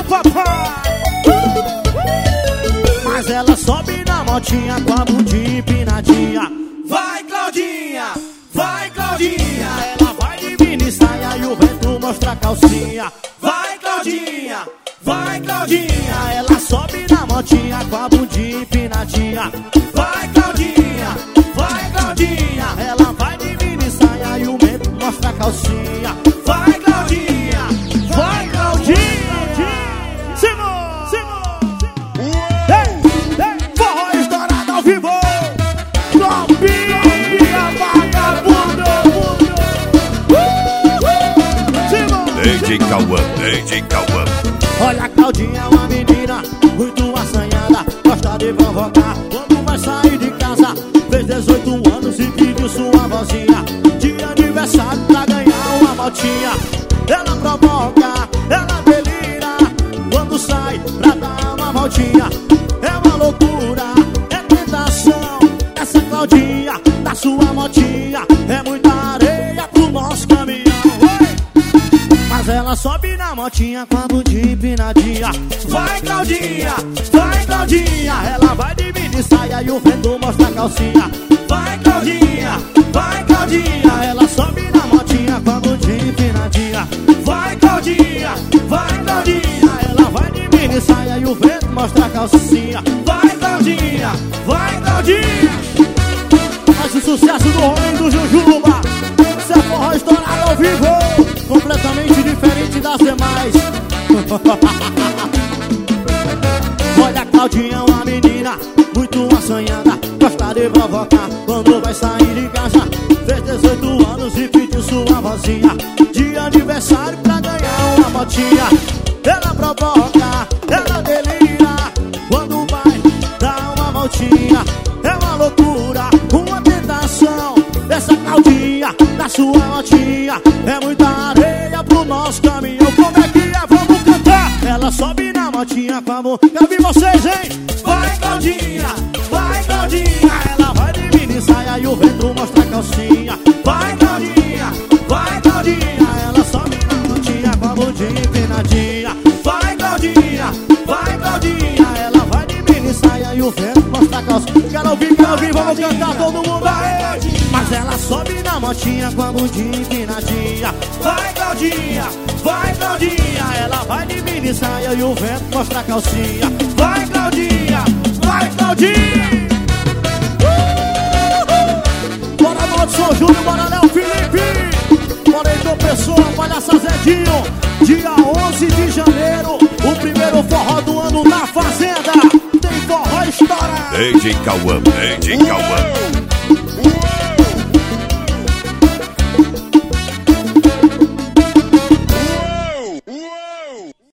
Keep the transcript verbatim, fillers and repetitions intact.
papai. Mas ela sobe na motinha com a bundinha empinadinha. Vai, Claudinha, vai, Claudinha. Ela vai de mini saia e o vento mostra a calcinha. Vai, Claudinha, vai, Claudinha. Ela sobe na motinha com a bundinha empinadinha. Vai, Claudinha, vai, Claudinha. Ela vai de mini saia e o vento mostra a calcinha. Vai, Claudinha, Vai, Claudinha. Simão, Simão. Ei, ei, forró estourado ao vivo. Tropinha, vagabundo. Simão, D J Cauã, D J Cauã. olha a Claudinha, uma menina muito assanhada, gosta de provocar quando vai sair de casa. Fez dezoito anos e pediu sua vozinha de aniversário pra ganhar uma motinha. Ela provoca, ela delira quando sai pra dar uma voltinha. É uma loucura, é tentação. Essa Claudinha da sua motinha é muita areia pro nosso caminhão. Oi! Mas ela sobe na motinha com a bundinha empinadinha. vai, Claudinha, vai, Claudinha. Ela vai de mini saia e o vento mostra a calcinha. Vai, Claudinha, vai, Claudinha. Ela sobe na motinha com a bundinha empinadinha. Vai, Claudinha, vai, Claudinha. Ela vai de mini saia e o vento mostra a calcinha. Vai, Claudinha, vai, Claudinha. Faz o sucesso do Rolinho do Jujuba. Isso é forró estourado ao vivo, completamente diferente das demais. Olha a Claudinha, uma menina muito assanhada, gosta de provocar quando vai sair de casa. Fez dezoito anos e pediu sua vozinha de aniversário pra ganhar uma motinha. Ela provoca, ela delira quando vai dar uma voltinha. É uma loucura, uma tentação. Essa Claudinha da sua motinha é muita areia pro nosso caminhão. Como é que é? Vamos cantar! Ela sobe na motinha com a mão. Quero ver vocês, hein? Vai, Claudinha, vai, Claudinha. Ela vai de mini saia e o vento mostra a calcinha. Vai, Claudinha, vai, Claudinha. Ela sobe na motinha com a bundinha empinadinha. Vai, Claudinha, vai, Claudinha. Ela vai de mini saia e o vento mostra a calcinha. Quero ouvir, quero ouvir, vamos cantar todo mundo aí. Mas ela sobe na motinha com a bundinha empinadinha. Vai, Claudinha, vai, Claudinha. Ela vai de mini saia e o vento mostra a calcinha. Vai, Claudinha, vai, Claudinha. Bora Nodson Júnior, bora Léo Felipe. Bora Heitor Pessoa, Palhaça Zedinho. Dia onze de janeiro, o primeiro forró do ano na Fazenda. Tem forró estourado. D J Cauã, D J Cauã.